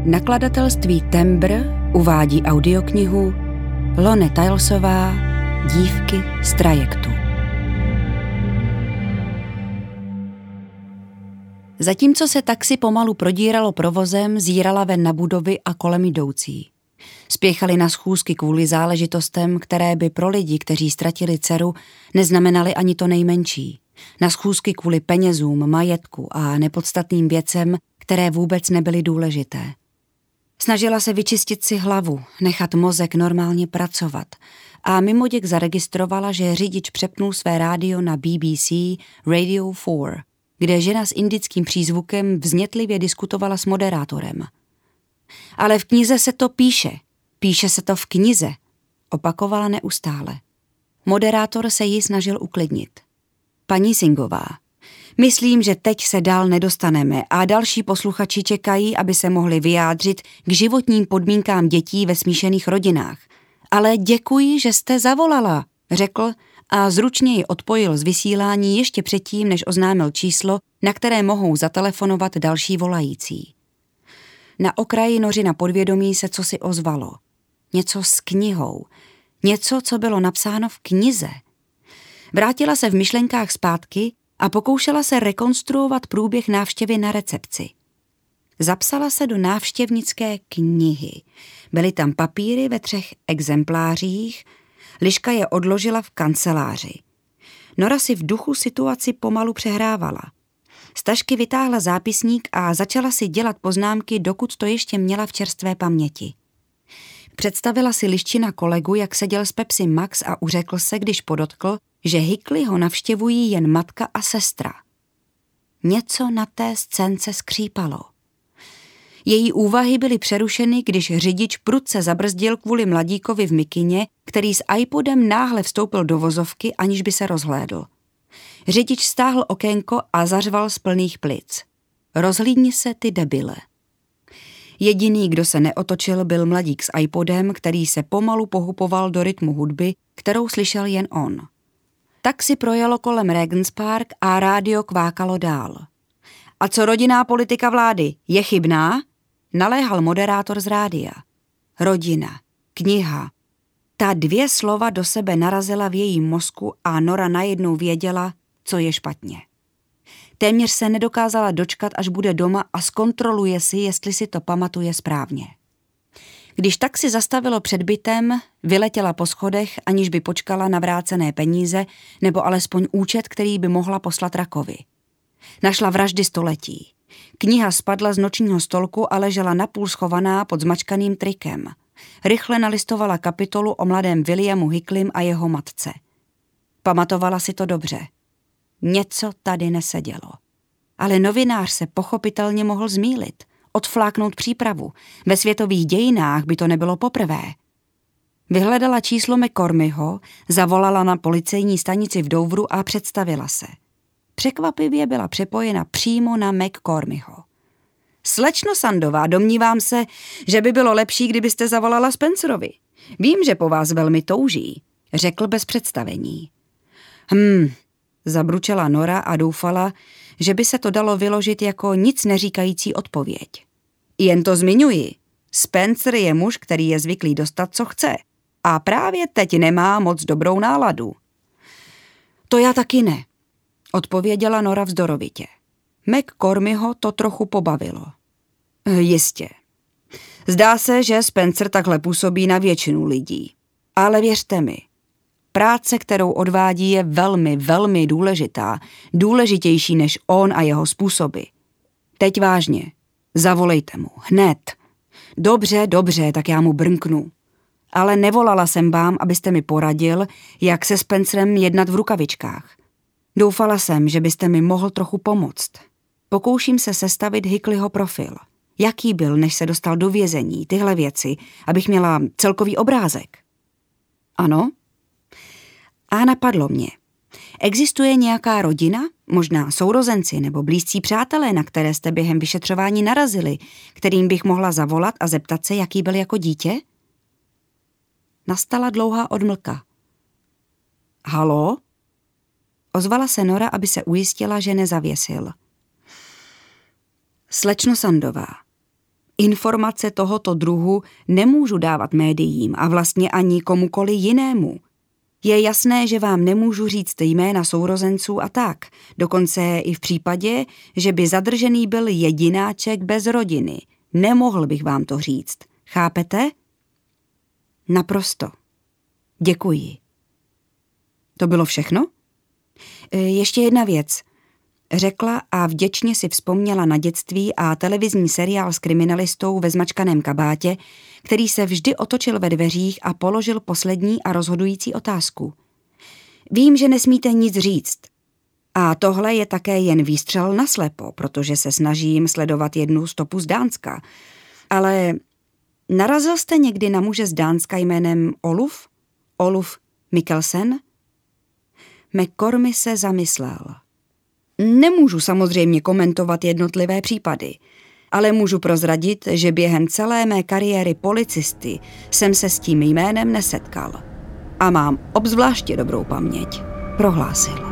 Nakladatelství Tembr uvádí audioknihu Lone Tilesová Dívky z trajektu. Zatímco se taxi pomalu prodíralo provozem, zírala ven na budovy a kolem jdoucí. Spěchali na schůzky kvůli záležitostem, které by pro lidi, kteří ztratili dceru, neznamenaly ani to nejmenší. Na schůzky kvůli penězům, majetku a nepodstatným věcem, které vůbec nebyly důležité. Snažila se vyčistit si hlavu, nechat mozek normálně pracovat a mimoděk zaregistrovala, že řidič přepnul své rádio na BBC Radio 4, kde žena s indickým přízvukem vznětlivě diskutovala s moderátorem. Ale v knize se to píše se to v knize, opakovala neustále. Moderátor se jí snažil uklidnit. Paní Singová, myslím, že teď se dál nedostaneme a další posluchači čekají, aby se mohli vyjádřit k životním podmínkám dětí ve smíšených rodinách. Ale děkuji, že jste zavolala, řekl a zručně ji odpojil z vysílání ještě předtím, než oznámil číslo, na které mohou zatelefonovat další volající. Na okraji nořina podvědomí se cosi ozvalo. Něco s knihou. Něco, co bylo napsáno v knize. Vrátila se v myšlenkách zpátky a pokoušela se rekonstruovat průběh návštěvy na recepci. Zapsala se do návštěvnické knihy. Byly tam papíry ve 3 exemplářích, Liška je odložila v kanceláři. Nora si v duchu situaci pomalu přehrávala. Z tašky vytáhla zápisník a začala si dělat poznámky, dokud to ještě měla v čerstvé paměti. Představila si Liščina kolegu, jak seděl s Pepsi Max a uřekl se, když podotkl, že Hickley ho navštěvují jen matka a sestra. Něco na té scénce skřípalo. Její úvahy byly přerušeny, když řidič prudce zabrzdil kvůli mladíkovi v mikině, který s iPodem náhle vstoupil do vozovky, aniž by se rozhlédl. Řidič stáhl okénko a zařval z plných plic. Rozhlídni se, ty debile. Jediný, kdo se neotočil, byl mladík s iPodem, který se pomalu pohupoval do rytmu hudby, kterou slyšel jen on. Taxi projelo kolem Regents Park a rádio kvákalo dál. A co rodinná politika vlády, je chybná? Naléhal moderátor z rádia. Rodina, kniha. Ta 2 slova do sebe narazila v jejím mozku a Nora najednou věděla, co je špatně. Téměř se nedokázala dočkat, až bude doma a zkontroluje si, jestli si to pamatuje správně. Když taxi zastavilo před bytem, vyletěla po schodech, aniž by počkala na vrácené peníze nebo alespoň účet, který by mohla poslat Rakovi. Našla Vraždy století. Kniha spadla z nočního stolku a ležela napůl schovaná pod zmačkaným trikem. Rychle nalistovala kapitolu o mladém Williamu Hickleym a jeho matce. Pamatovala si to dobře. Něco tady nesedělo. Ale novinář se pochopitelně mohl zmýlit, odfláknout přípravu. Ve světových dějinách by to nebylo poprvé. Vyhledala číslo McCormickho, zavolala na policejní stanici v Doveru a představila se. Překvapivě byla přepojena přímo na McCormickho. Slečno Sandová, domnívám se, že by bylo lepší, kdybyste zavolala Spencerovi. Vím, že po vás velmi touží, řekl bez představení. Zabručela Nora a doufala, že by se to dalo vyložit jako nic neříkající odpověď. Jen to zmiňuji. Spencer je muž, který je zvyklý dostat, co chce. A právě teď nemá moc dobrou náladu. To já taky ne, odpověděla Nora vzdorovitě. McCormickho to trochu pobavilo. Jistě. Zdá se, že Spencer takhle působí na většinu lidí. Ale věřte mi, práce, kterou odvádí, je velmi, velmi důležitá. Důležitější než on a jeho způsoby. Teď vážně. Zavolejte mu. Hned. Dobře, tak já mu brnknu. Ale nevolala jsem vám, abyste mi poradil, jak se Spencerem jednat v rukavičkách. Doufala jsem, že byste mi mohl trochu pomoct. Pokouším se sestavit Hickleyho profil. Jaký byl, než se dostal do vězení, tyhle věci, abych měla celkový obrázek. Ano? A napadlo mě. Existuje nějaká rodina, možná sourozenci nebo blízcí přátelé, na které jste během vyšetřování narazili, kterým bych mohla zavolat a zeptat se, jaký byl jako dítě? Nastala dlouhá odmlka. Haló? Ozvala se Nora, aby se ujistila, že nezavěsil. Slečno Sandová, Informace tohoto druhu nemůžu dávat médiím a vlastně ani komukoli jinému. Je jasné, že vám nemůžu říct jména sourozenců a tak, dokonce i v případě, že by zadržený byl jedináček bez rodiny. Nemohl bych vám to říct. Chápete? Naprosto. Děkuji. To bylo všechno? Ještě jedna věc. Řekla a vděčně si vzpomněla na dětství a televizní seriál s kriminalistou ve zmačkaném kabátě, který se vždy otočil ve dveřích a položil poslední a rozhodující otázku. Vím, že nesmíte nic říct. A tohle je také jen výstřel naslepo, protože se snažím sledovat jednu stopu z Dánska. Ale narazil jste někdy na muže z Dánska jménem Oluf? Oluf Mikkelsen? McCormy se zamyslel. Nemůžu samozřejmě komentovat jednotlivé případy, ale můžu prozradit, že během celé mé kariéry policisty jsem se s tím jménem nesetkal. A mám obzvláště dobrou paměť, prohlásil.